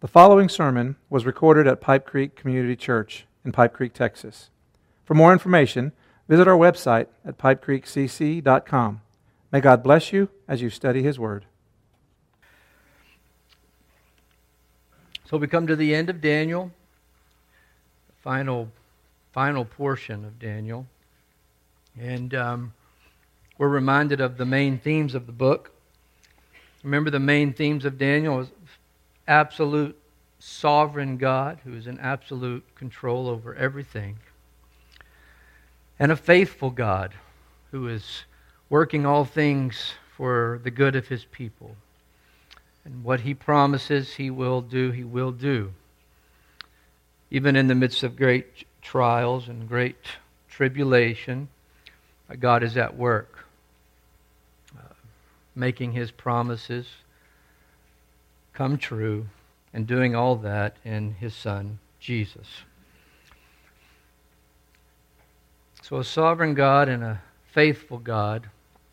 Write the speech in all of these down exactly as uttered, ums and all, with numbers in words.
The following sermon was recorded at Pipe Creek Community Church in Pipe Creek, Texas. For more information, visit our website at pipe creek c c dot com. May God bless you as you study His Word. So we come to the end of Daniel, the final, final portion of Daniel. And um, we're reminded of the main themes of the book. Remember, the main themes of Daniel is absolute sovereign God who is in absolute control over everything, and a faithful God who is working all things for the good of His people. And what He promises He will do, He will do. Even in the midst of great trials and great tribulation, God is at work, uh, making His promises come true, and doing all that in His Son, Jesus. So a sovereign God and a faithful God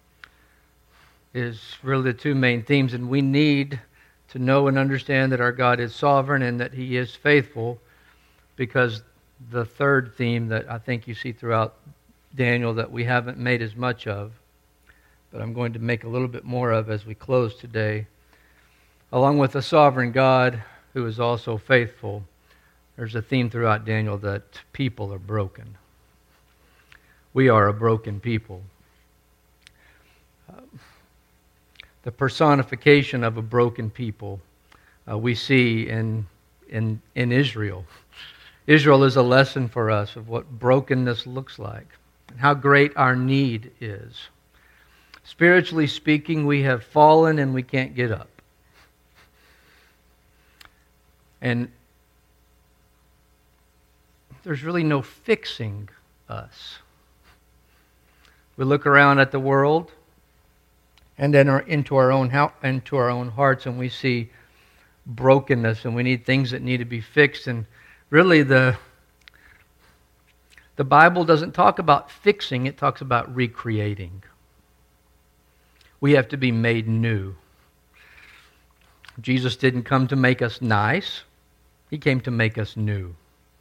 is really the two main themes, and we need to know and understand that our God is sovereign and that He is faithful, because the third theme that I think you see throughout Daniel that we haven't made as much of, but I'm going to make a little bit more of as we close today. Along with a sovereign God who is also faithful, there's a theme throughout Daniel that people are broken. We are a broken people. Uh, the personification of a broken people uh, we see in, in, in Israel. Israel is a lesson for us of what brokenness looks like and how great our need is. Spiritually speaking, we have fallen and we can't get up. And there's really no fixing us. We look around at the world and then our, into our own into our own hearts, and we see brokenness, and we need things that need to be fixed. And really, the the Bible doesn't talk about fixing; it talks about recreating. We have to be made new. Jesus didn't come to make us nice. He came to make us new.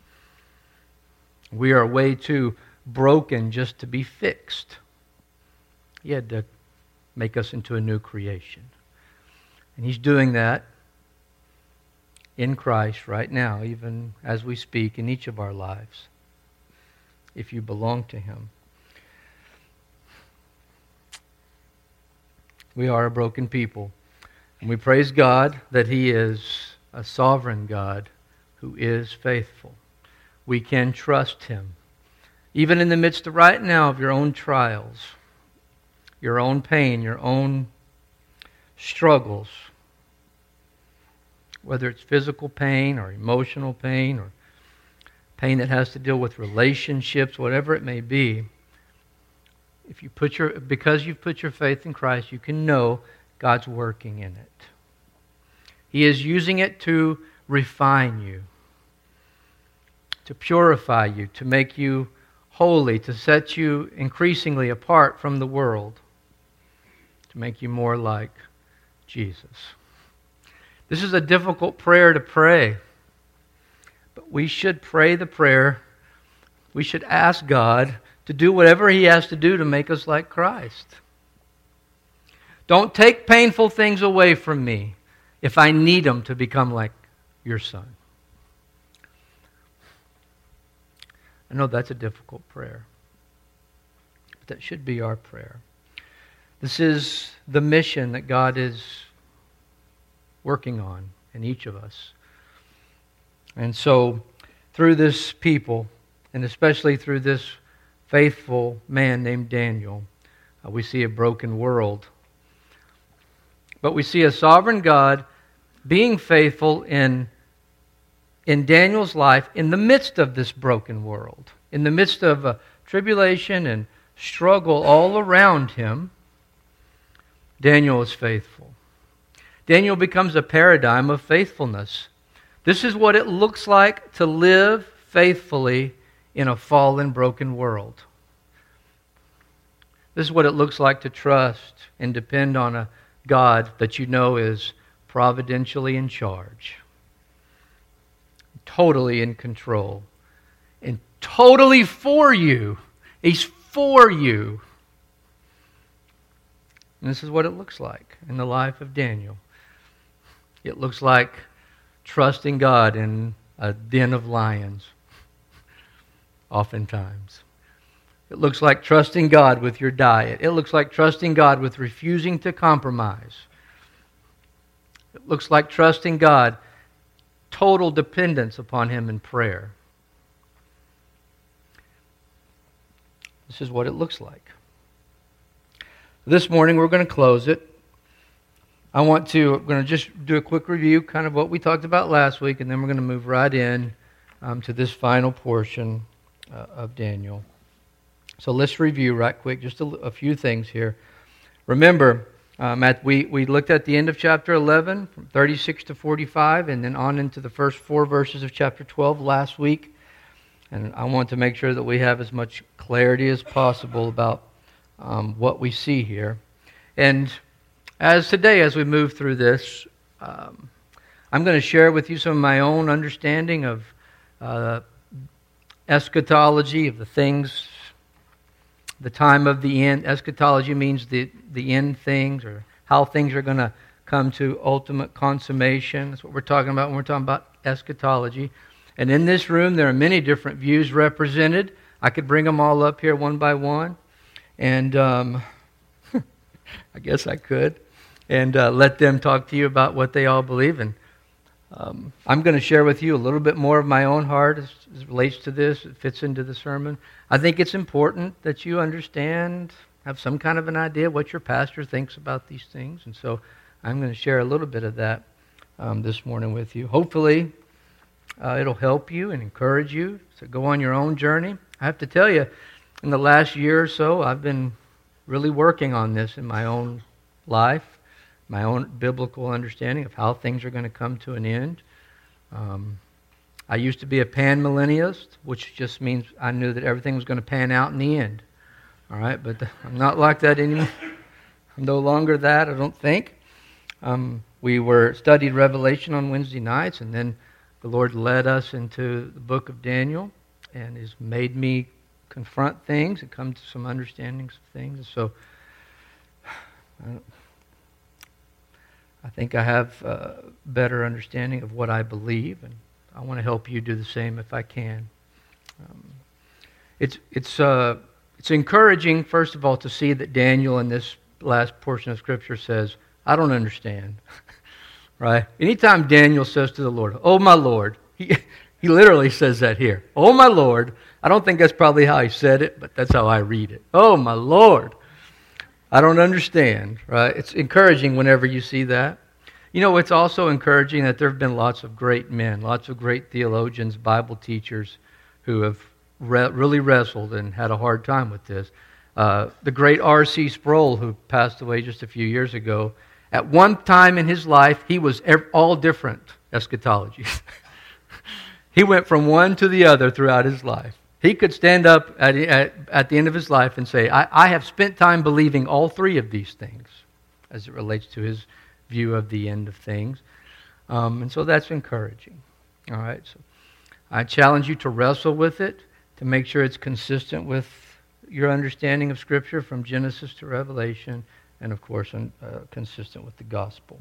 We are way too broken just to be fixed. He had to make us into a new creation. And He's doing that in Christ right now, even as we speak, in each of our lives, if you belong to Him. We are a broken people. And we praise God that He is a sovereign God who is faithful. We can trust Him. Even in the midst of right now of your own trials, your own pain, your own struggles, whether it's physical pain or emotional pain or pain that has to deal with relationships, whatever it may be, if you put your because you've put your faith in Christ, you can know God's working in it. He is using it to refine you, to purify you, to make you holy, to set you increasingly apart from the world, to make you more like Jesus. This is a difficult prayer to pray, but we should pray the prayer. We should ask God to do whatever He has to do to make us like Christ. Don't take painful things away from me if I need them to become like your Son. I know that's a difficult prayer, but that should be our prayer. This is the mission that God is working on in each of us. And so, through this people, and especially through this faithful man named Daniel, uh, we see a broken world. But we see a sovereign God being faithful in, in Daniel's life in the midst of this broken world. In the midst of uh, tribulation and struggle all around him, Daniel is faithful. Daniel becomes a paradigm of faithfulness. This is what it looks like to live faithfully in a fallen, broken world. This is what it looks like to trust and depend on a God that you know is providentially in charge. totally in control and totally for you. He's for you. And this is what it looks like in the life of Daniel. It looks like trusting God in a den of lions, oftentimes. It looks like trusting God with your diet. It looks like trusting God with refusing to compromise. It looks like trusting God, total dependence upon Him in prayer. This is what it looks like. This morning we're going to close it. I want to, we're going to just do a quick review, kind of what we talked about last week, and then we're going to move right in um, to this final portion uh, of Daniel. So let's review right quick, just a, a few things here. Remember, um, at, we, we looked at the end of chapter eleven, from thirty-six to forty-five, and then on into the first four verses of chapter twelve last week. And I want to make sure that we have as much clarity as possible about um, what we see here. And as today, as we move through this, um, I'm going to share with you some of my own understanding of uh, eschatology, of the things, the time of the end. Eschatology means the, the end things, or how things are going to come to ultimate consummation. That's what we're talking about when we're talking about eschatology. And in this room, there are many different views represented. I could bring them all up here one by one. And um, I guess I could. And uh, let them talk to you about what they all believe in. Um, I'm going to share with you a little bit more of my own heart as, as it relates to this. It fits into the sermon. I think it's important that you understand, have some kind of an idea what your pastor thinks about these things. And so I'm going to share a little bit of that um, this morning with you. Hopefully, uh, it'll help you and encourage you to go on your own journey. I have to tell you, in the last year or so, I've been really working on this in my own life, my own biblical understanding of how things are going to come to an end. Um, I used to be a panmillennialist, which just means I knew that everything was going to pan out in the end. All right, but I'm not like that anymore. I'm no longer that, I don't think. Um, we were studied Revelation on Wednesday nights, and then the Lord led us into the book of Daniel, and has made me confront things and come to some understandings of things. And so I, I think I have a better understanding of what I believe, and I want to help you do the same if I can. Um, it's it's uh, it's encouraging, first of all, to see that Daniel in this last portion of Scripture says, I don't understand. Right? Anytime Daniel says to the Lord, oh my Lord, he, he literally says that here. Oh my Lord. I don't think that's probably how he said it, but that's how I read it. Oh my Lord. I don't understand. Right? It's encouraging whenever you see that. You know, it's also encouraging that there have been lots of great men, lots of great theologians, Bible teachers who have re- really wrestled and had a hard time with this. Uh, the great R C Sproul, who passed away just a few years ago, at one time in his life, he was all different eschatologies. He went from one to the other throughout his life. He could stand up at, at, at the end of his life and say, I, I have spent time believing all three of these things as it relates to his view of the end of things. Um, and so that's encouraging. All right. So I challenge you to wrestle with it, to make sure it's consistent with your understanding of Scripture from Genesis to Revelation, and of course, uh, consistent with the gospel.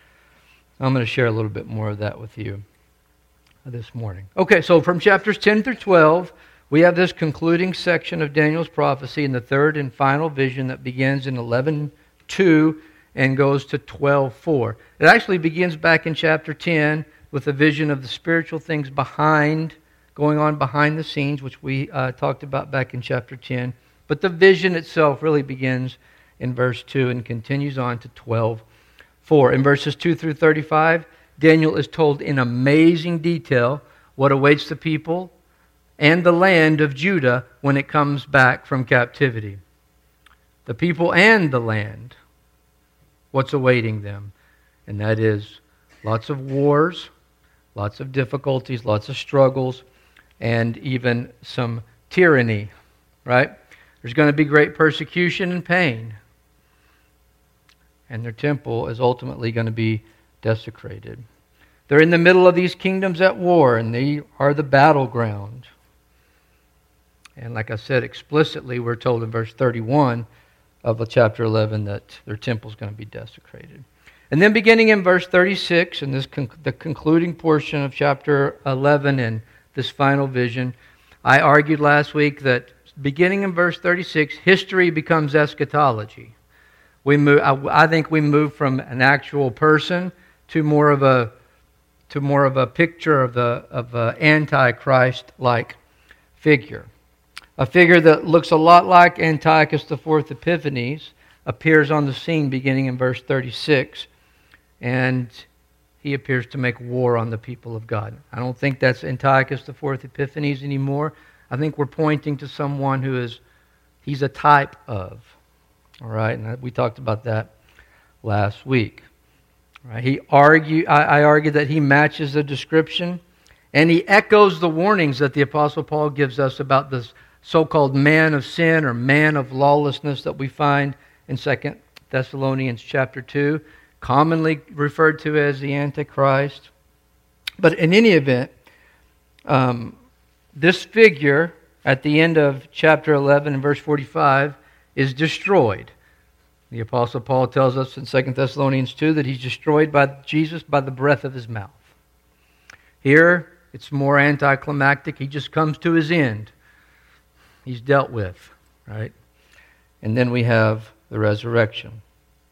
I'm going to share a little bit more of that with you this morning. Okay, so from chapters ten through twelve, we have this concluding section of Daniel's prophecy in the third and final vision that begins in eleven two and goes to twelve four. It actually begins back in chapter ten with a vision of the spiritual things behind, going on behind the scenes, which we uh, talked about back in chapter ten. But the vision itself really begins in verse two and continues on to twelve four. In verses two through thirty-five, Daniel is told in amazing detail what awaits the people and the land of Judah when it comes back from captivity. The people and the land, what's awaiting them. And that is lots of wars, lots of difficulties, lots of struggles, and even some tyranny, right? There's going to be great persecution and pain. And their temple is ultimately going to be desecrated. They're in the middle of these kingdoms at war, and they are the battleground. And like I said explicitly, we're told in verse thirty-one of chapter eleven that their temple is going to be desecrated. And then beginning in verse thirty-six, and this con- the concluding portion of chapter eleven and this final vision, I argued last week that beginning in verse thirty-six, history becomes eschatology. We move. I, I think we move from an actual person to more of a to more of a picture of the of an Antichrist-like figure, a figure that looks a lot like Antiochus the Fourth Epiphanes appears on the scene beginning in verse thirty-six, and he appears to make war on the people of God. I don't think that's Antiochus the Fourth Epiphanes anymore. I think we're pointing to someone who is, he's a type of. All right, and we talked about that last week. All right, he argue, I, I argued that he matches the description, and he echoes the warnings that the Apostle Paul gives us about this so-called man of sin or man of lawlessness that we find in Second Thessalonians chapter two, commonly referred to as the Antichrist. But in any event, um, this figure at the end of chapter eleven and verse forty-five is destroyed. The Apostle Paul tells us in Second Thessalonians two that he's destroyed by Jesus by the breath of his mouth. Here, it's more anticlimactic. He just comes to his end. He's dealt with, right? And then we have the resurrection.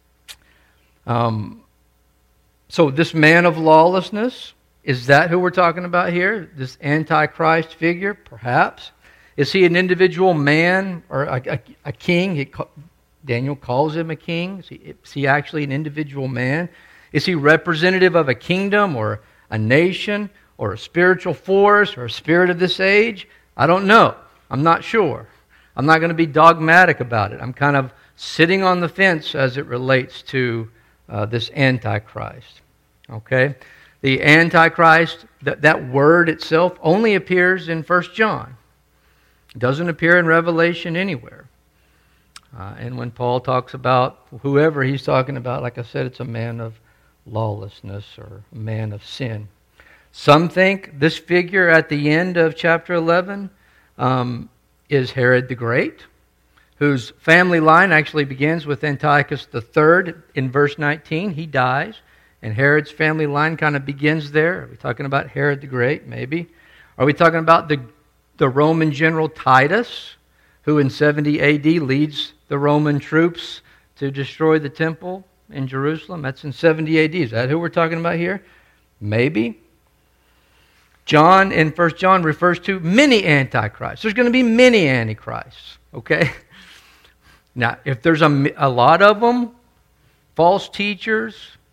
Um, so this man of lawlessness, is that who we're talking about here? This Antichrist figure, perhaps? Is he an individual man or a, a, a king? He, Daniel calls him a king. Is he, is he actually an individual man? Is he representative of a kingdom or a nation or a spiritual force or a spirit of this age? I don't know. I'm not sure. I'm not going to be dogmatic about it. I'm kind of sitting on the fence as it relates to uh, this Antichrist. Okay? The Antichrist, that, that word itself only appears in First John. It doesn't appear in Revelation anywhere. Uh, and when Paul talks about whoever he's talking about, like I said, it's a man of lawlessness or a man of sin. Some think this figure at the end of chapter eleven um, is Herod the Great, whose family line actually begins with Antiochus the Third in verse nineteen. He dies, and Herod's family line kind of begins there. Are we talking about Herod the Great? Maybe. Are we talking about the, the Roman general Titus, who in seventy A D leads the Roman troops to destroy the temple in Jerusalem? That's in seventy A D. Is that who we're talking about here? Maybe. John in First John refers to many antichrists. There's going to be many antichrists, okay? Now, if there's a, a lot of them, false teachers,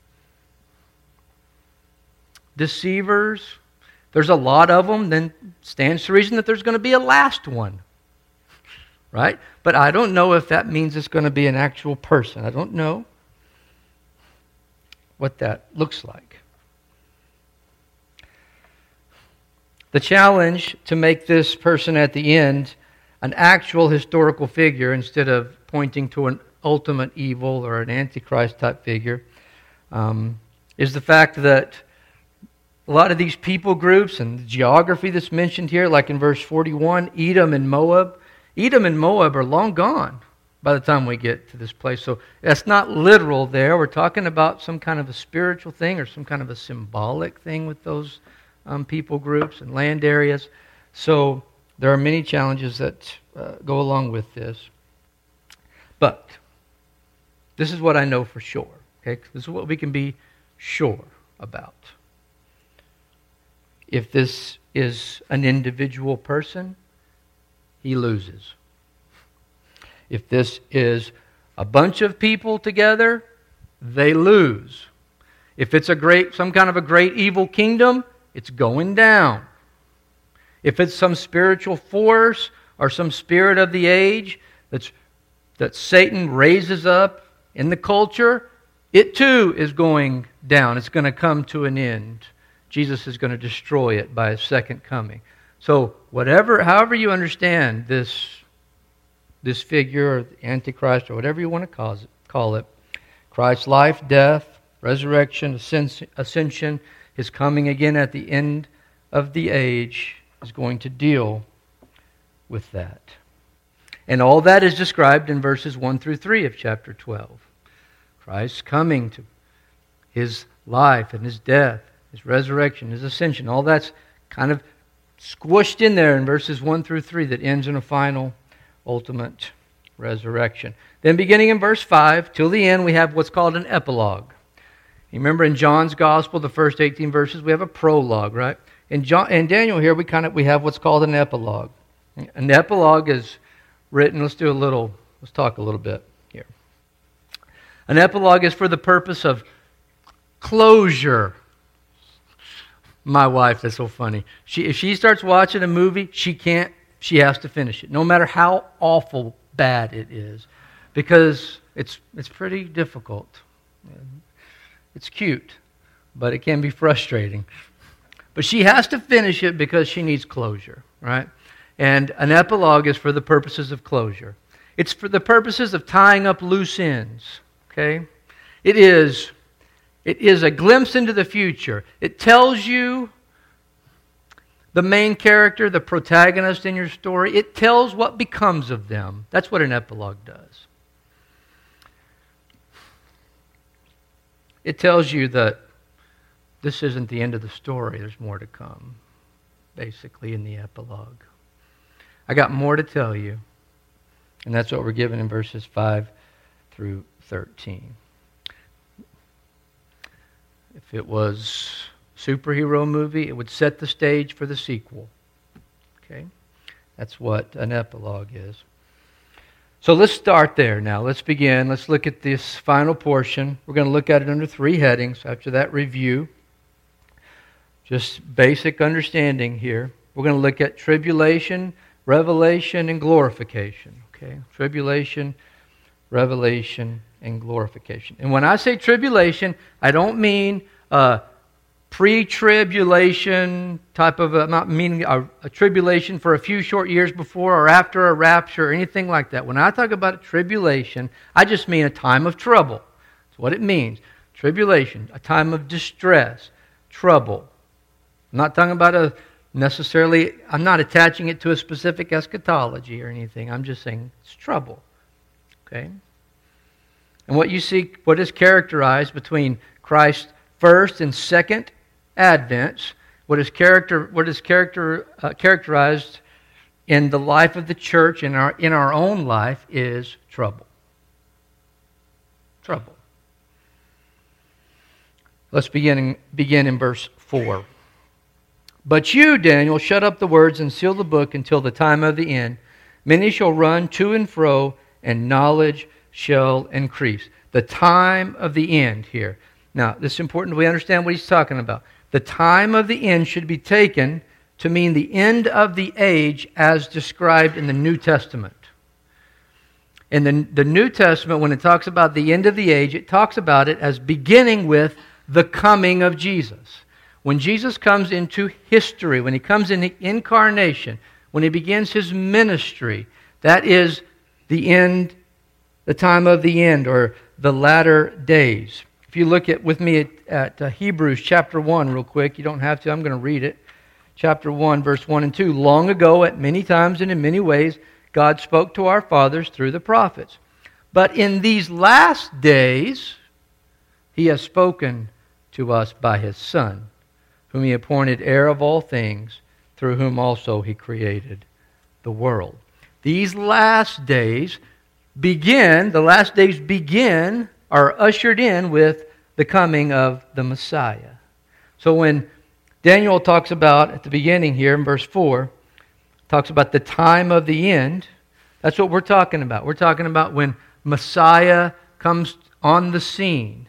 deceivers, there's a lot of them, then stands to reason that there's going to be a last one, right? But I don't know if that means it's going to be an actual person. I don't know what that looks like. The challenge to make this person at the end an actual historical figure instead of pointing to an ultimate evil or an Antichrist type figure um, is the fact that a lot of these people groups and the geography that's mentioned here, like in verse forty-one, Edom and Moab, Edom and Moab are long gone by the time we get to this place. So that's not literal there. We're talking about some kind of a spiritual thing or some kind of a symbolic thing with those Um, people groups and land areas. So there are many challenges that uh, go along with this. But this is what I know for sure. Okay, this is what we can be sure about. If this is an individual person, he loses. If this is a bunch of people together, they lose. If it's a great, some kind of a great evil kingdom, it's going down. If it's some spiritual force or some spirit of the age that's, that Satan raises up in the culture, it too is going down. It's going to come to an end. Jesus is going to destroy it by His second coming. So whatever, however you understand this, this figure or the Antichrist or whatever you want to call it, call it, Christ's life, death, resurrection, ascension, His coming again at the end of the age is going to deal with that. And all that is described in verses one through three of chapter twelve. Christ's coming to His life and His death, His resurrection, His ascension, all that's kind of squished in there in verses one through three that ends in a final, ultimate resurrection. Then beginning in verse five, till the end, we have what's called an epilogue. You remember in John's Gospel, the first eighteen verses, we have a prologue, right? In, John, in Daniel here, we kind of we have what's called an epilogue. An epilogue is written, let's do a little, let's talk a little bit here. An epilogue is for the purpose of closure. My wife, that's so funny. She, if she starts watching a movie, she can't, she has to finish it, no matter how awful bad it is, because it's it's pretty difficult. It's cute, but it can be frustrating. But she has to finish it because she needs closure, right? And an epilogue is for the purposes of closure. It's for the purposes of tying up loose ends, okay? It is, it is a glimpse into the future. It tells you the main character, the protagonist in your story. It tells what becomes of them. That's what an epilogue does. It tells you that this isn't the end of the story. There's more to come, basically, in the epilogue. I got more to tell you, and that's what we're given in verses five through thirteen. If it was a superhero movie, it would set the stage for the sequel. Okay? That's what an epilogue is. So let's start there now. Let's begin. Let's look at this final portion. We're going to look at it under three headings. After that review, just basic understanding here. We're going to look at tribulation, revelation, and glorification. Okay? Tribulation, revelation, and glorification. And when I say tribulation, I don't mean uh, pre-tribulation type of, a, I'm not meaning a, a tribulation for a few short years before or after a rapture or anything like that. When I talk about tribulation, I just mean a time of trouble. That's what it means. Tribulation, a time of distress, trouble. I'm not talking about a necessarily, I'm not attaching it to a specific eschatology or anything. I'm just saying it's trouble. Okay? And what you see, what is characterized between Christ's first and second advents, what is character, what is character uh, characterized in the life of the church, in our in our own life, is trouble. Trouble. Let's begin begin in verse four. But you, Daniel, shut up the words and seal the book until the time of the end. Many shall run to and fro, and knowledge shall increase. The time of the end here. Now, this is important we understand what he's talking about. The time of the end should be taken to mean the end of the age as described in the New Testament. In the, the New Testament, when it talks about the end of the age, it talks about it as beginning with the coming of Jesus. When Jesus comes into history, when He comes in the incarnation, when He begins His ministry, that is the end, the time of the end, or the latter days. If you look at with me at, at uh, Hebrews chapter one real quick, you don't have to, I'm going to read it. Chapter one, verse one and two. Long ago, at many times and in many ways, God spoke to our fathers through the prophets. But in these last days, He has spoken to us by His Son, whom He appointed heir of all things, through whom also He created the world. These last days begin, the last days begin, are ushered in with the coming of the Messiah. So when Daniel talks about, at the beginning here in verse four, talks about the time of the end, that's what we're talking about. We're talking about when Messiah comes on the scene.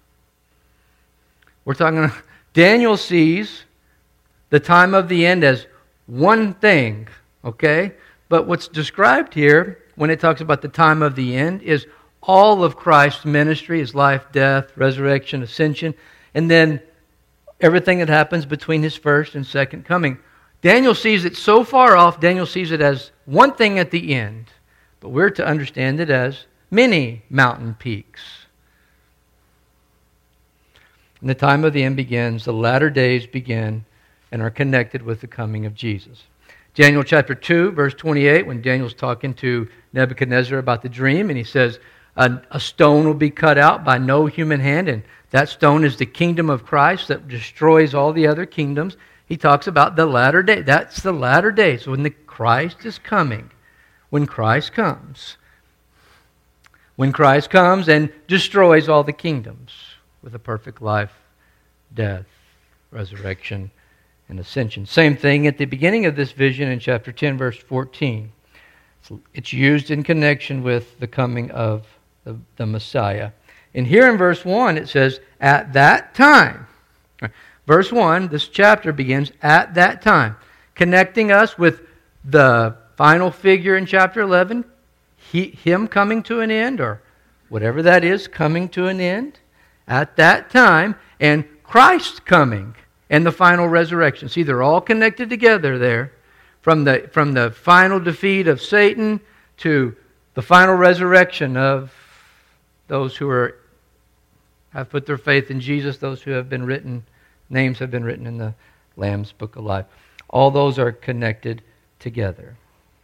We're talking, Daniel sees the time of the end as one thing, okay? But what's described here, when it talks about the time of the end, is all of Christ's ministry, His life, death, resurrection, ascension, and then everything that happens between His first and second coming. Daniel sees it so far off, Daniel sees it as one thing at the end, but we're to understand it as many mountain peaks. And the time of the end begins, the latter days begin and are connected with the coming of Jesus. Daniel chapter two, verse twenty-eight, when Daniel's talking to Nebuchadnezzar about the dream, and he says, a, a stone will be cut out by no human hand, and that stone is the kingdom of Christ that destroys all the other kingdoms. He talks about the latter day. That's the latter days, when the Christ is coming. When Christ comes. When Christ comes and destroys all the kingdoms with a perfect life, death, resurrection, and ascension. Same thing at the beginning of this vision in chapter ten, verse fourteen. It's used in connection with the coming of the, the Messiah. And here in verse one it says, at that time. Verse one, this chapter begins, at that time, connecting us with the final figure in chapter eleven, he, him coming to an end, or whatever that is, coming to an end, at that time, and Christ coming, and the final resurrection. See, they're all connected together there, from the, from the final defeat of Satan to the final resurrection of those who are, have put their faith in Jesus, those who have been written, names have been written in the Lamb's Book of Life. All those are connected together.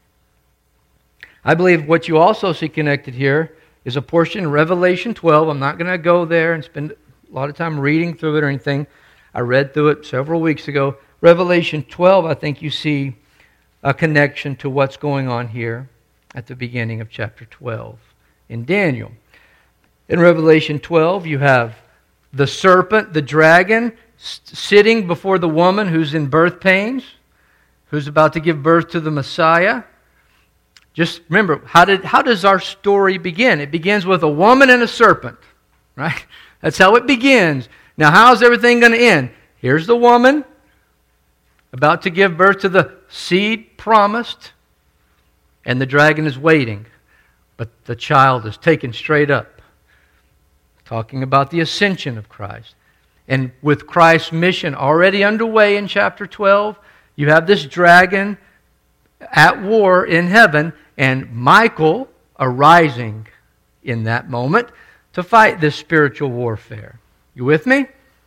I believe what you also see connected here is a portion in Revelation twelve. I'm not going to go there and spend a lot of time reading through it or anything. I read through it several weeks ago. Revelation twelve, I think you see a connection to what's going on here at the beginning of chapter twelve in Daniel. In Revelation twelve, you have the serpent, the dragon, sitting before the woman who's in birth pains, who's about to give birth to the Messiah. Just remember, how did how does our story begin? It begins with a woman and a serpent, right? That's how it begins. Now, how's everything going to end? Here's the woman about to give birth to the seed promised, and the dragon is waiting, but the child is taken straight up, talking about the ascension of Christ. And with Christ's mission already underway in chapter twelve, you have this dragon at war in heaven, and Michael arising in that moment to fight this spiritual warfare. You with me?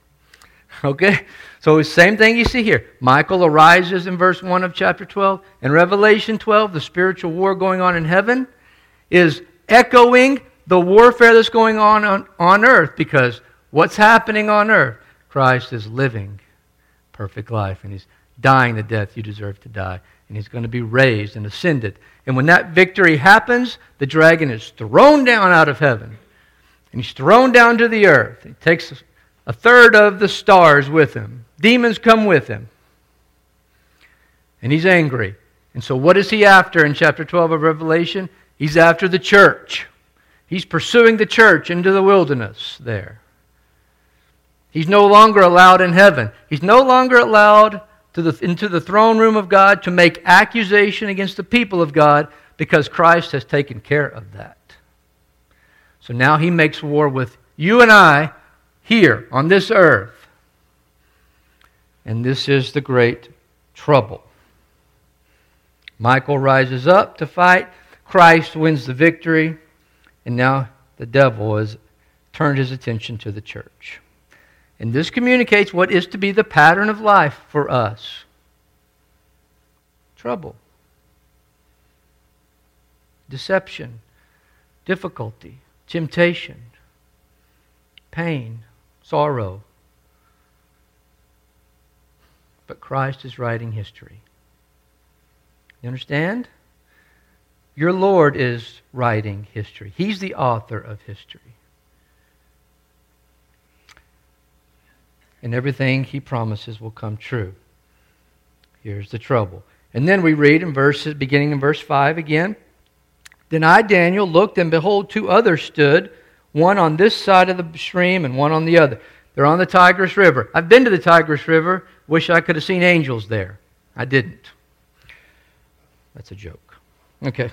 Okay? So it's the same thing you see here. Michael arises in verse one of chapter twelve. In Revelation twelve, the spiritual war going on in heaven is echoing the warfare that's going on on, on earth, because what's happening on earth? Christ is living perfect life, and He's dying the death you deserve to die. And He's going to be raised and ascended. And when that victory happens, the dragon is thrown down out of heaven. And he's thrown down to the earth. He takes a third of the stars with him. Demons come with him. And he's angry. And so what is he after in chapter twelve of Revelation? He's after the church. He's pursuing the church into the wilderness there. He's no longer allowed in heaven. He's no longer allowed to the, into the throne room of God to make accusation against the people of God, because Christ has taken care of that. So now He makes war with you and I here on this earth. And this is the great trouble. Michael rises up to fight. Christ wins the victory. And now the devil has turned his attention to the church. And this communicates what is to be the pattern of life for us. Trouble. Deception. Difficulty. Temptation. Pain. Sorrow. But Christ is writing history. You understand? Your Lord is writing history. He's the author of history. And everything He promises will come true. Here's the trouble. And then we read in verses, beginning in verse five again. Then I, Daniel, looked, and behold, two others stood, one on this side of the stream and one on the other. They're on the Tigris River. I've been to the Tigris River. Wish I could have seen angels there. I didn't. That's a joke. Okay.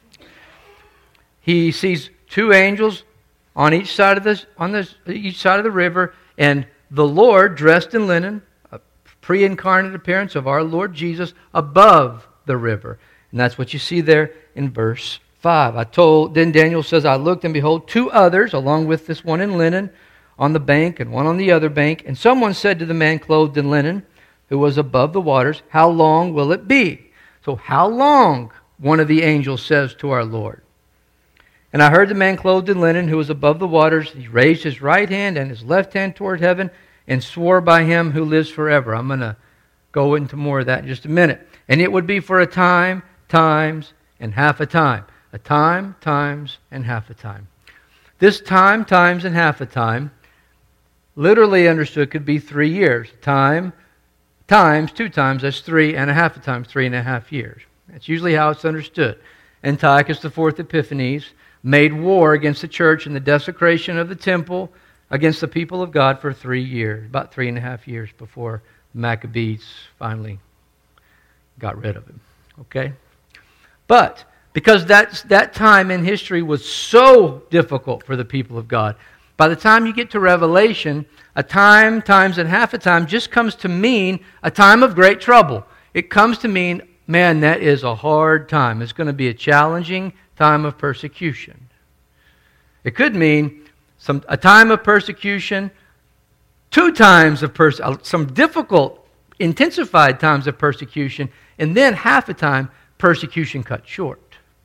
He sees two angels on each side of this, on this, each side of the river, and the Lord, dressed in linen, a pre-incarnate appearance of our Lord Jesus, above the river. And that's what you see there in verse five. I told, then Daniel says, I looked, and behold, two others, along with this one in linen, on the bank and one on the other bank. And someone said to the man clothed in linen, who was above the waters, how long will it be? So how long, one of the angels says to our Lord. And I heard the man clothed in linen, who was above the waters, he raised his right hand and his left hand toward heaven, and swore by him who lives forever. I'm going to go into more of that in just a minute. And it would be for a time, times, and half a time. A time, times, and half a time. This time, times, and half a time, literally understood, could be three years. Time, times, two times, that's three, and a half a time, three and a half years. That's usually how it's understood. Antiochus the Fourth Epiphanes made war against the church and the desecration of the temple against the people of God for three years, about three and a half years before the Maccabees finally got rid of him. Okay? But because that, that time in history was so difficult for the people of God, by the time you get to Revelation, a time, times, and half a time just comes to mean a time of great trouble. It comes to mean, man, that is a hard time. It's going to be a challenging time of persecution. It could mean some a time of persecution, two times of pers- some difficult, intensified times of persecution, and then half a time, persecution cut short.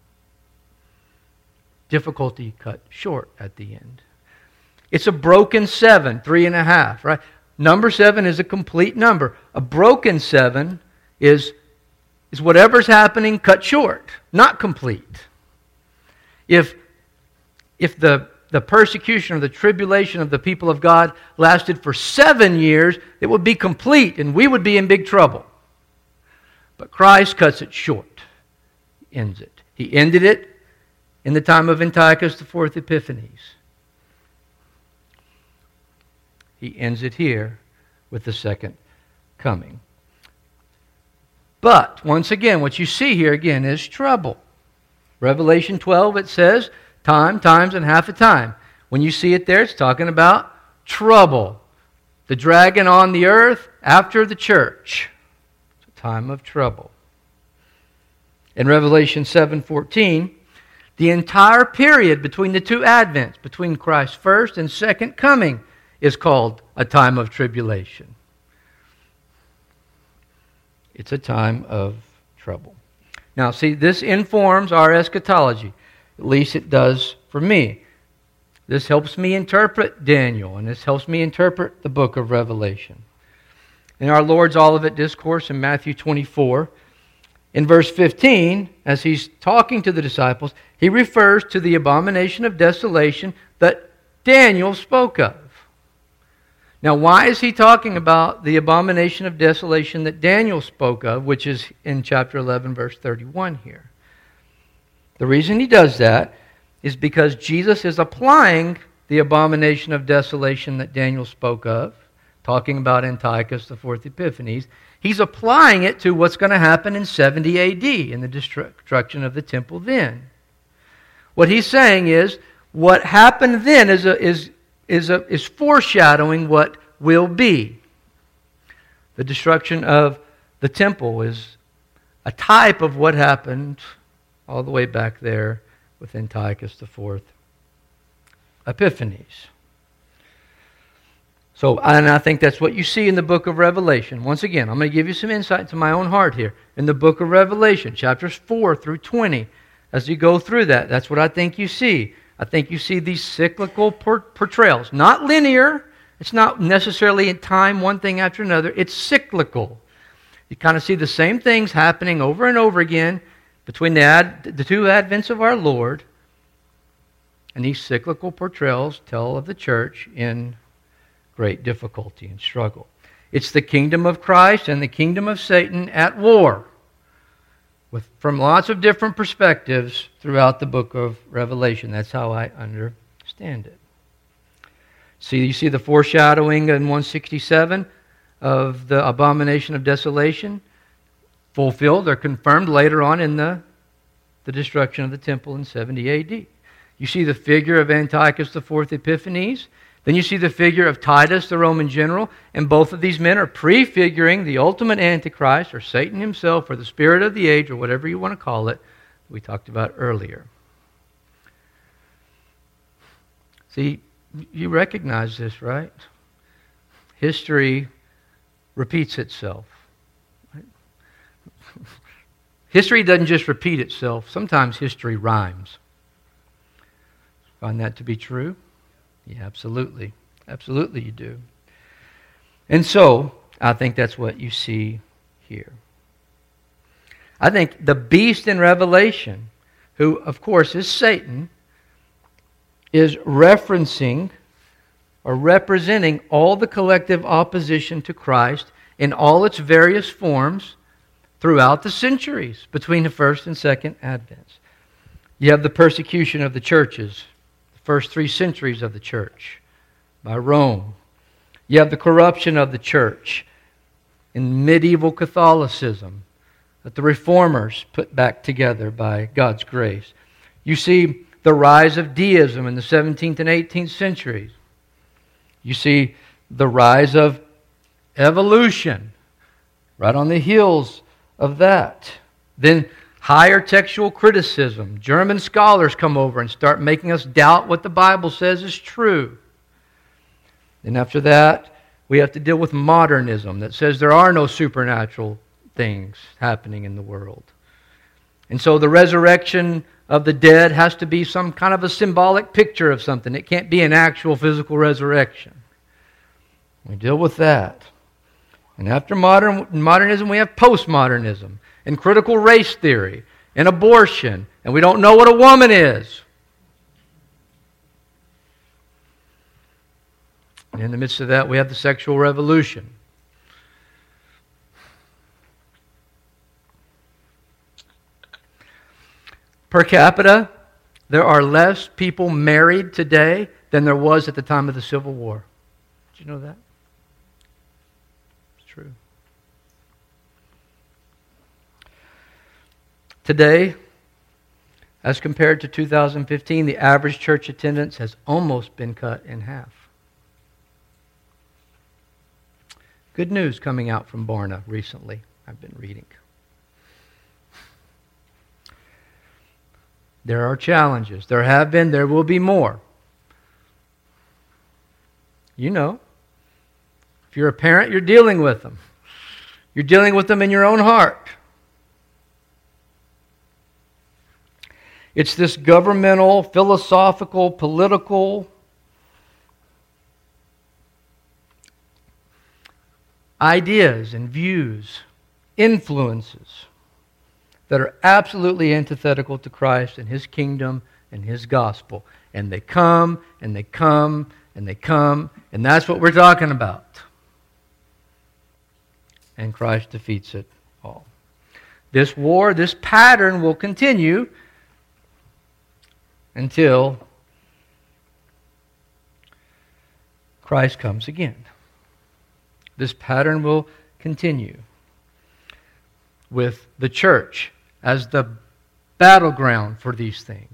Difficulty cut short at the end. It's a broken seven, three and a half, right? Number seven is a complete number. A broken seven is, is whatever's happening cut short, not complete. If, if the, the persecution or the tribulation of the people of God lasted for seven years, it would be complete and we would be in big trouble. But Christ cuts it short, ends it. He ended it in the time of Antiochus the Fourth Epiphanes. He ends it here with the second coming. But, once again, what you see here again is trouble. Revelation twelve, it says, time, times, and half a time. When you see it there, it's talking about trouble. The dragon on the earth after the church. It's a time of trouble. In Revelation seven fourteen, the entire period between the two advents, between Christ's first and second coming, is called a time of tribulation. It's a time of trouble. Now, see, this informs our eschatology. At least it does for me. This helps me interpret Daniel, and this helps me interpret the book of Revelation. In our Lord's Olivet Discourse in Matthew twenty-four, in verse fifteen, as he's talking to the disciples, he refers to the abomination of desolation that Daniel spoke of. Now, why is he talking about the abomination of desolation that Daniel spoke of, which is in chapter eleven, verse thirty-one here? The reason he does that is because Jesus is applying the abomination of desolation that Daniel spoke of, talking about Antiochus the Fourth Epiphanes. He's applying it to what's going to happen in seventy A D, in the destruction of the temple then. What he's saying is, what happened then is a, is, is, a, is foreshadowing what will be. The destruction of the temple is a type of what happened all the way back there with Antiochus the Fourth Epiphanes. So, and I think that's what you see in the book of Revelation. Once again, I'm going to give you some insight into my own heart here. In the book of Revelation, chapters four through twenty, as you go through that, that's what I think you see. I think you see these cyclical portrayals. Not linear. It's not necessarily in time, one thing after another. It's cyclical. You kind of see the same things happening over and over again between the, ad, the two advents of our Lord. And these cyclical portrayals tell of the church in great difficulty and struggle. It's the kingdom of Christ and the kingdom of Satan at war, with from lots of different perspectives throughout the book of Revelation. That's how I understand it. See, you see the foreshadowing in one sixty-seven of the abomination of desolation fulfilled or confirmed later on in the, the destruction of the temple in seventy A D. You see the figure of Antiochus the Fourth Epiphanes. Then you see the figure of Titus, the Roman general, and both of these men are prefiguring the ultimate Antichrist, or Satan himself, or the spirit of the age, or whatever you want to call it, we talked about earlier. See, You recognize this, right? History repeats itself. Right? History doesn't just repeat itself. Sometimes history rhymes. Find that to be true? Yeah, absolutely. Absolutely you do. And so, I think that's what you see here. I think the beast in Revelation, who of course is Satan, is referencing or representing all the collective opposition to Christ in all its various forms throughout the centuries between the first and second Advents. You have the persecution of the churches, the first three centuries of the church by Rome. You have the corruption of the church in medieval Catholicism that the reformers put back together by God's grace. You see the rise of deism in the seventeenth and eighteenth centuries. You see the rise of evolution right on the heels of that. Then higher textual criticism. German scholars come over and start making us doubt what the Bible says is true. Then after that, we have to deal with modernism that says there are no supernatural things happening in the world. And so the resurrection of the dead has to be some kind of a symbolic picture of something. It can't be an actual physical resurrection. We deal with that. And after modern modernism, we have postmodernism and critical race theory and abortion. And we don't know what a woman is. And in the midst of that, we have the sexual revolution. Per capita, there are less people married today than there was at the time of the Civil War. Did you know that? It's true. Today, as compared to two thousand fifteen, the average church attendance has almost been cut in half. Good news coming out from Barna recently, I've been reading. There are challenges. There have been, there will be more. You know, if you're a parent, you're dealing with them. You're dealing with them in your own heart. It's this governmental, philosophical, political ideas and views, influences that are absolutely antithetical to Christ and His kingdom and His gospel. And they come, and they come, and they come, and that's what we're talking about. And Christ defeats it all. This war, this pattern will continue until Christ comes again. This pattern will continue with the church as the battleground for these things.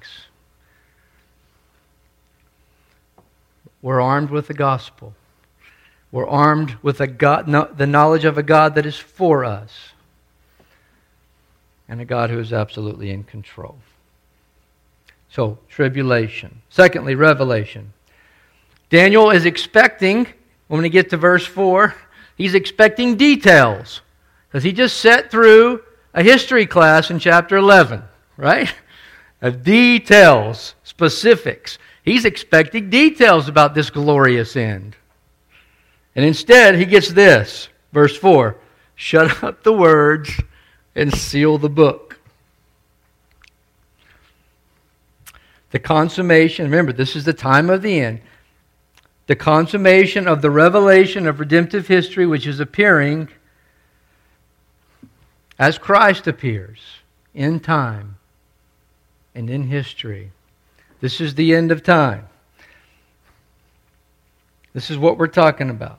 We're armed with the gospel. We're armed with a God, no, the knowledge of a God that is for us, and a God who is absolutely in control. So, tribulation. Secondly, revelation. Daniel is expecting, when we get to verse four, he's expecting details. Because he just sat through a history class in chapter eleven, right? Of details, specifics. He's expecting details about this glorious end. And instead, he gets this, verse four. Shut up the words and seal the book. The consummation, remember, this is the time of the end. The consummation of the revelation of redemptive history, which is appearing as Christ appears in time and in history. This is the end of time. This is what we're talking about.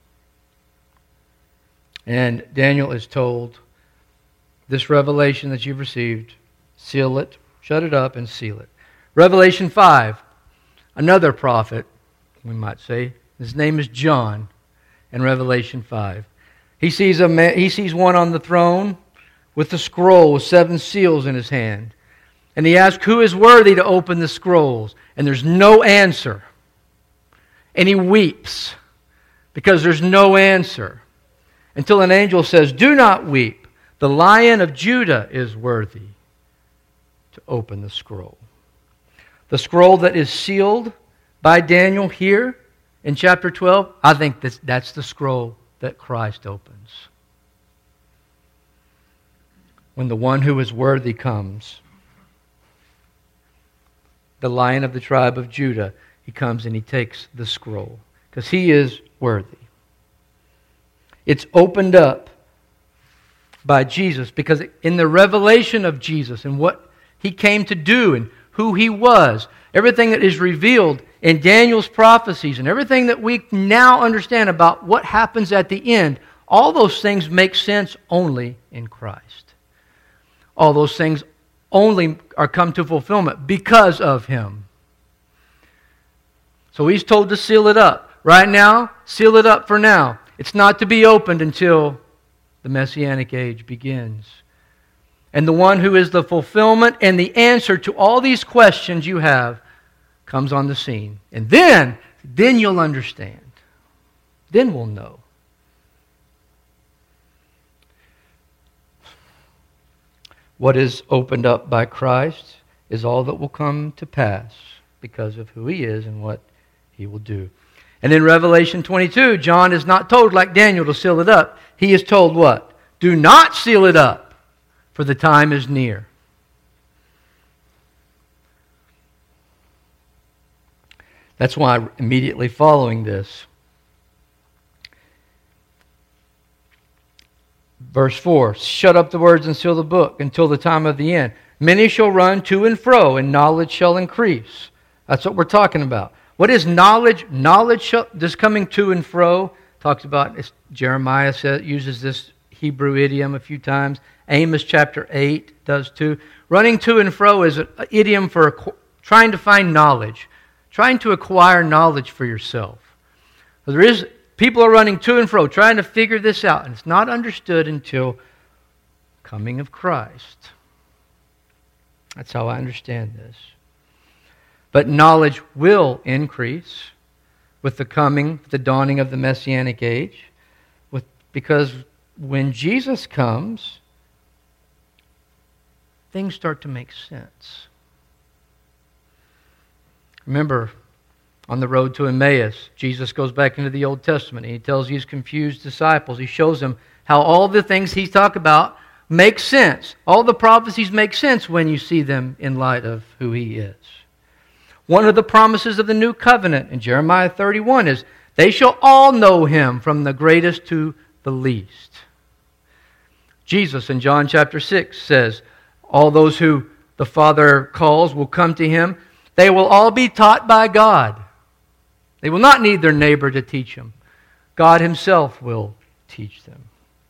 And Daniel is told, this revelation that you've received, seal it, shut it up, and seal it. Revelation five, another prophet, we might say. His name is John in Revelation five. He sees a man, he sees one on the throne with the scroll with seven seals in his hand. And he asks, who is worthy to open the scrolls? And there's no answer. and he weeps because there's no answer. Until an angel says, "Do not weep. The Lion of Judah is worthy to open the scroll." The scroll that is sealed by Daniel here in chapter twelve, I think that's, that's the scroll that Christ opens. When the one who is worthy comes, the Lion of the tribe of Judah, he comes and he takes the scroll because he is worthy. It's opened up by Jesus because in the revelation of Jesus and what he came to do and who he was, everything that is revealed in Daniel's prophecies and everything that we now understand about what happens at the end, all those things make sense only in Christ. All those things only are come to fulfillment because of him. So he's told to seal it up. Right now, seal it up for now. It's not to be opened until the Messianic age begins. And the one who is the fulfillment and the answer to all these questions you have comes on the scene. And then, then you'll understand. Then we'll know. What is opened up by Christ is all that will come to pass because of who he is and what he will do. And in Revelation twenty-two, John is not told, like Daniel, to seal it up. He is told what? Do not seal it up, for the time is near. That's why immediately following this, verse four, shut up the words and seal the book until the time of the end. Many shall run to and fro, and knowledge shall increase. That's what we're talking about. What is knowledge? Knowledge, shall, this coming to and fro, talks about, Jeremiah says, uses this Hebrew idiom a few times. Amos chapter eight does too. Running to and fro is an idiom for trying to find knowledge, trying to acquire knowledge for yourself. So there is, people are running to and fro, trying to figure this out, and it's not understood until coming of Christ. That's how I understand this. But knowledge will increase with the coming, the dawning of the Messianic age, with, because when Jesus comes, things start to make sense. Remember, on the road to Emmaus, Jesus goes back into the Old Testament and he tells these confused disciples, he shows them how all the things he's talked about make sense. All the prophecies make sense when you see them in light of who he is. One of the promises of the new covenant in Jeremiah thirty-one is, they shall all know him from the greatest to the least. Jesus in John chapter six says, all those who the Father calls will come to him. They will all be taught by God. They will not need their neighbor to teach them. God himself will teach them.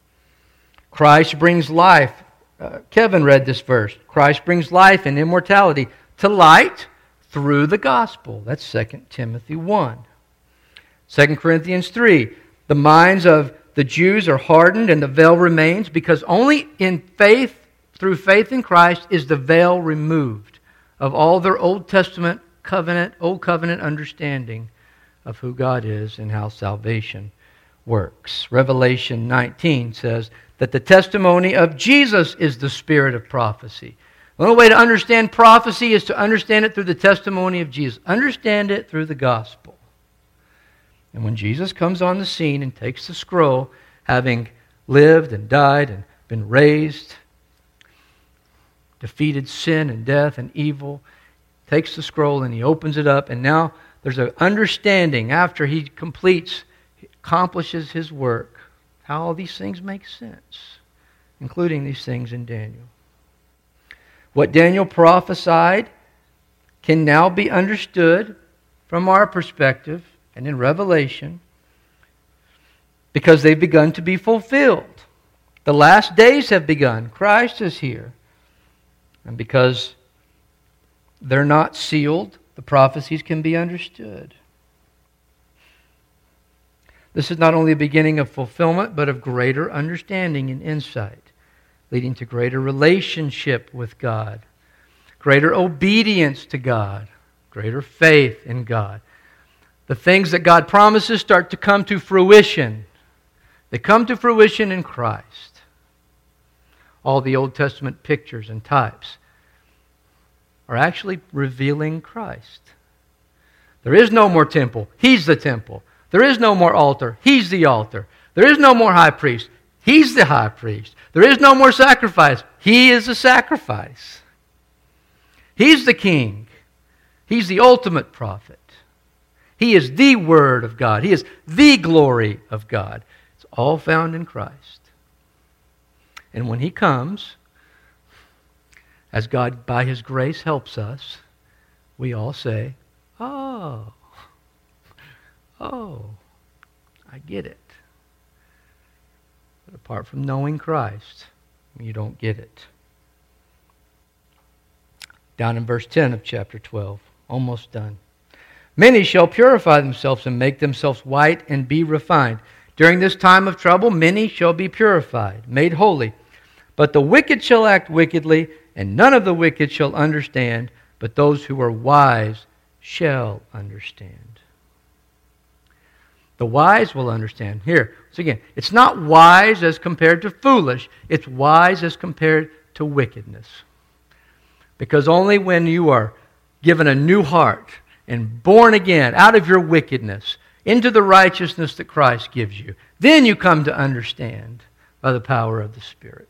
Christ brings life. Uh, Kevin read this verse. Christ brings life and immortality to light through the gospel. That's Second Timothy one. Second Corinthians three. The minds of the Jews are hardened and the veil remains because only in faith, through faith in Christ, is the veil removed of all their Old Testament covenant, Old Covenant understanding of who God is and how salvation works. Revelation nineteen says that the testimony of Jesus is the spirit of prophecy. The only way to understand prophecy is to understand it through the testimony of Jesus. Understand it through the gospel. And when Jesus comes on the scene and takes the scroll, having lived and died and been raised, defeated sin and death and evil, takes the scroll and he opens it up, and now there's an understanding after he completes, accomplishes his work, how all these things make sense, including these things in Daniel. What Daniel prophesied can now be understood from our perspective and in Revelation because they've begun to be fulfilled. The last days have begun. Christ is here. And because they're not sealed, the prophecies can be understood. This is not only a beginning of fulfillment, but of greater understanding and insight, leading to greater relationship with God, greater obedience to God, greater faith in God. the things that God promises start to come to fruition. They come to fruition in Christ. All the Old Testament pictures and types are actually revealing Christ. There is no more temple. He's the temple. There is no more altar. He's the altar. There is no more high priest. He's the high priest. There is no more sacrifice. He is the sacrifice. He's the king. He's the ultimate prophet. He is the Word of God. He is the glory of God. It's all found in Christ. And when He comes, as God by His grace helps us, we all say, oh, oh, I get it. But apart from knowing Christ, you don't get it. Down in verse ten of chapter twelve, almost done. Many shall purify themselves and make themselves white and be refined. During this time of trouble, many shall be purified, made holy. But the wicked shall act wickedly, and none of the wicked shall understand, but those who are wise shall understand. The wise will understand. Here, so again, it's not wise as compared to foolish. It's wise as compared to wickedness. Because only when you are given a new heart and born again out of your wickedness into the righteousness that Christ gives you, then you come to understand by the power of the Spirit.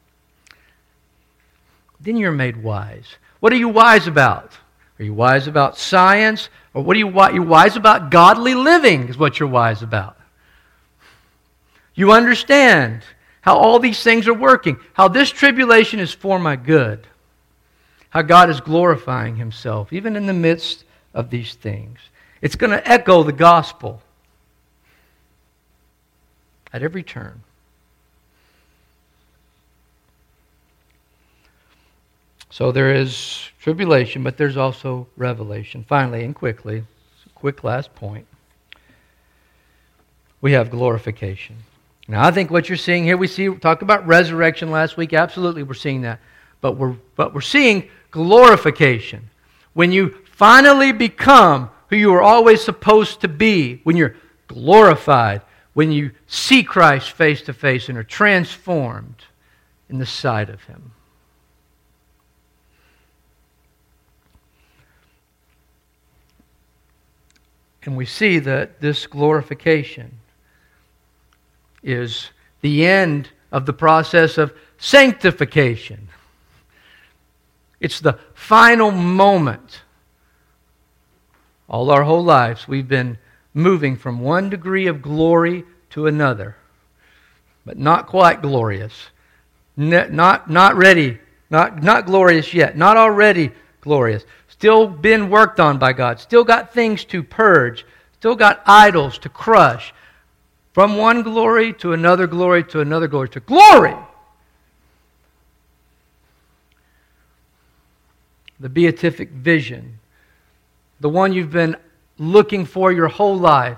Then you're made wise. What are you wise about? Are you wise about science? Or what are you, you're wise about? Godly living is what you're wise about. You understand how all these things are working, how this tribulation is for my good, how God is glorifying Himself, even in the midst of these things. It's going to echo the gospel at every turn. So there is tribulation, but there's also revelation. Finally and quickly, quick last point, we have glorification. Now I think what you're seeing here, we see talk about resurrection last week. Absolutely, we're seeing that, but we're but we're seeing glorification. When you finally become who you were always supposed to be, when you're glorified, when you see Christ face to face and are transformed in the sight of Him. And we see that this glorification is the end of the process of sanctification. It's the final moment. All our whole lives, we've been moving from one degree of glory to another, but not quite glorious. Not, not ready, not, not glorious yet, not already glorious. Still been worked on by God. Still got things to purge. Still got idols to crush. From one glory to another glory to another glory to glory. The beatific vision. The one you've been looking for your whole life.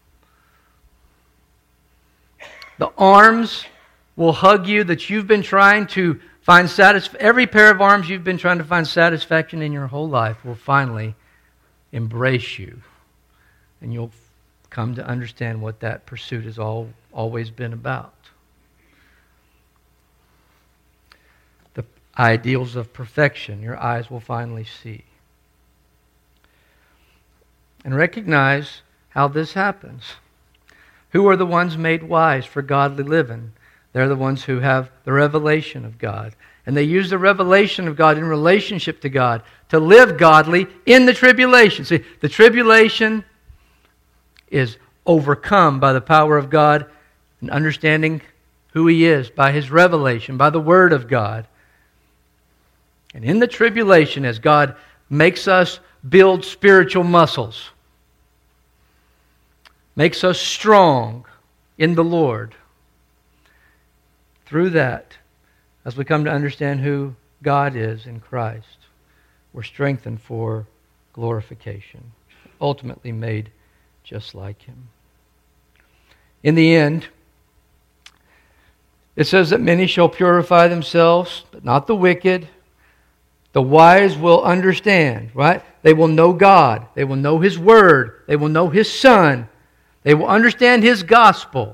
The arms will hug you that you've been trying to find satisfaction. Every pair of arms you've been trying to find satisfaction in your whole life will finally embrace you. And you'll come to understand what that pursuit has all, always been about. The ideals of perfection your eyes will finally see. And recognize how this happens. Who are the ones made wise for godly living? They're the ones who have the revelation of God. And they use the revelation of God in relationship to God to live godly in the tribulation. See, the tribulation is overcome by the power of God and understanding who He is by His revelation, by the Word of God. And in the tribulation, as God makes us build spiritual muscles, makes us strong in the Lord, through that, as we come to understand who God is in Christ, we're strengthened for glorification, ultimately made just like Him. In the end, it says that many shall purify themselves, but not the wicked. The wise will understand, right? They will know God. They will know His Word. They will know His Son. They will understand His gospel.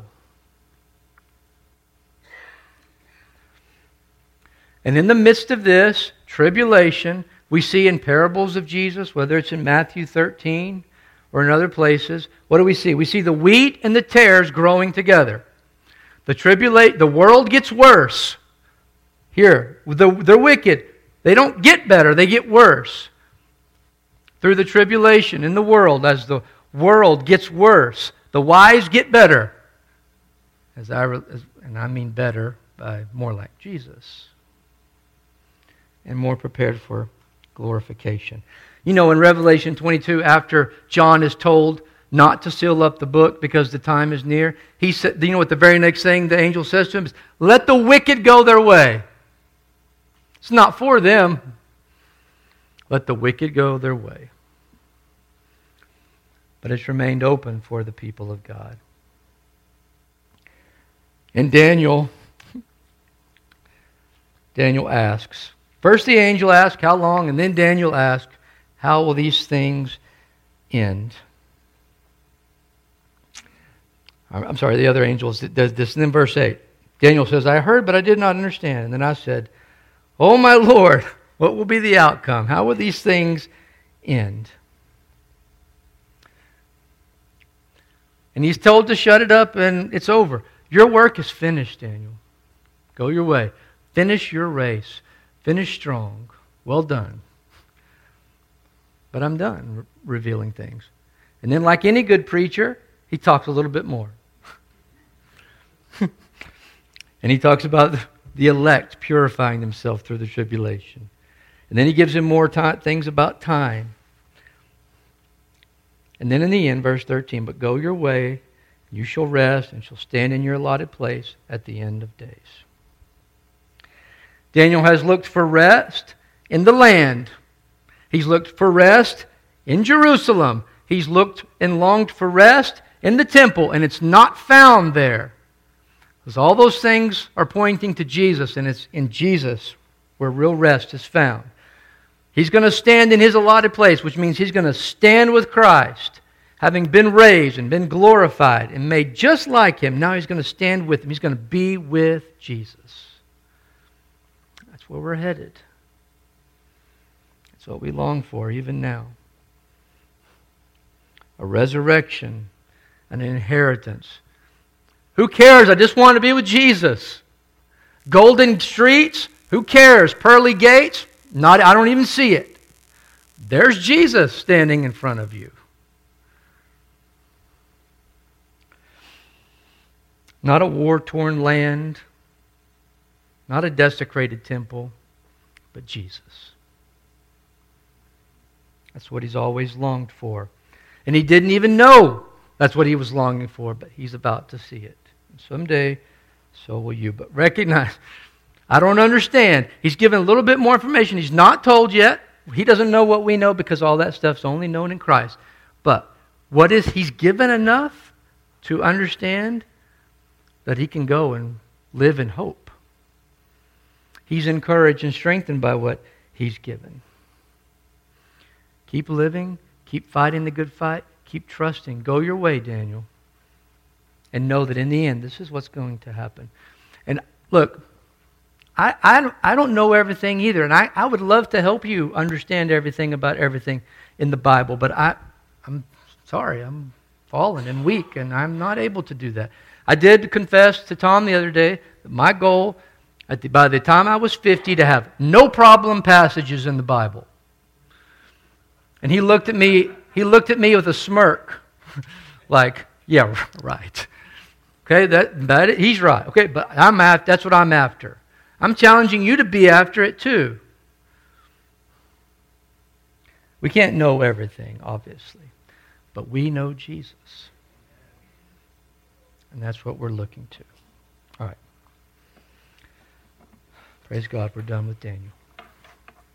And in the midst of this tribulation, we see in parables of Jesus, whether it's in Matthew thirteen or in other places, what do we see? We see the wheat and the tares growing together. The tribulate, the world gets worse. Here, the, the wicked, they don't get better, they get worse. Through the tribulation in the world, as the world gets worse, the wise get better. As I, as, and I mean better by more like Jesus. And more prepared for glorification. You know, in Revelation twenty-two, after John is told not to seal up the book because the time is near, he said, you know what the very next thing the angel says to him is, let the wicked go their way. It's not for them. Let the wicked go their way. But it's remained open for the people of God. And Daniel, Daniel asks, first the angel asks, how long? And then Daniel asks, how will these things end? I'm sorry, the other angel does this. And then verse eight, Daniel says, I heard, but I did not understand. And then I said, oh my Lord, what will be the outcome? How will these things end? And he's told to shut it up and it's over. Your work is finished, Daniel. Go your way. Finish your race. Finish strong. Well done. But I'm done re- revealing things. And then like any good preacher, he talks a little bit more. And he talks about the elect purifying themselves through the tribulation. And then he gives him more time, things about time. And then in the end, verse thirteen, but go your way, you shall rest, and shall stand in your allotted place at the end of days. Daniel has looked for rest in the land. He's looked for rest in Jerusalem. He's looked and longed for rest in the temple, and it's not found there. Because all those things are pointing to Jesus, and it's in Jesus where real rest is found. He's going to stand in His allotted place, which means He's going to stand with Christ, having been raised and been glorified and made just like Him. Now He's going to stand with Him. He's going to be with Jesus. That's where we're headed. That's what we long for even now. A resurrection, an inheritance. Who cares? I just want to be with Jesus. Golden streets? Who cares? Pearly gates? Not, I don't even see it. There's Jesus standing in front of you. Not a war-torn land, not a desecrated temple, but Jesus. That's what He's always longed for. And He didn't even know that's what He was longing for, but He's about to see it. And someday, so will you. But recognize, I don't understand. He's given a little bit more information. He's not told yet. He doesn't know what we know because all that stuff's only known in Christ. But what is He's given enough to understand that he can go and live in hope. He's encouraged and strengthened by what He's given. Keep living. Keep fighting the good fight. Keep trusting. Go your way, Daniel. And know that in the end, this is what's going to happen. And look, I, I, I don't know everything either. And I, I would love to help you understand everything about everything in the Bible. But I, I'm sorry, I'm fallen and weak, and I'm not able to do that. I did confess to Tom the other day that my goal, at the, by the time I was fifty, to have no problem passages in the Bible. And he looked at me, he looked at me with a smirk, like, yeah, right. Okay, that, that he's right. Okay, but I'm after, that's what I'm after. I'm challenging you to be after it too. We can't know everything, obviously, but we know Jesus. And that's what we're looking to. All right. Praise God, we're done with Daniel.